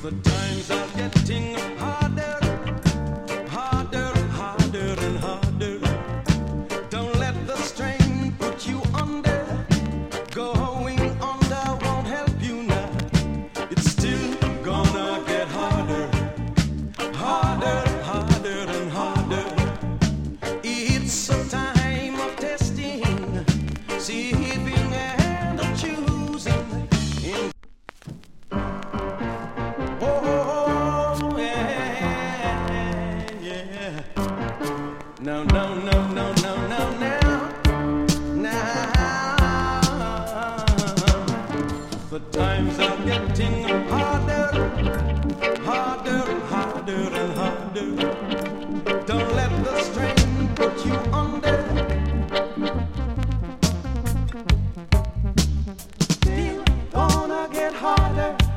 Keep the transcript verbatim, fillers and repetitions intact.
The times are getting harder, harder, harder and harder. Don't let the strain put you under. Going under won't help you now. It's still gonna get harder, harder, harder and harder. It's a time of testing, saving and choosing. In oh, yeah, yeah. No, no, no, no, no, no, now, now. The times are getting harder, harder, harder and harder. Don't let the strain put you under. Still gonna get harder.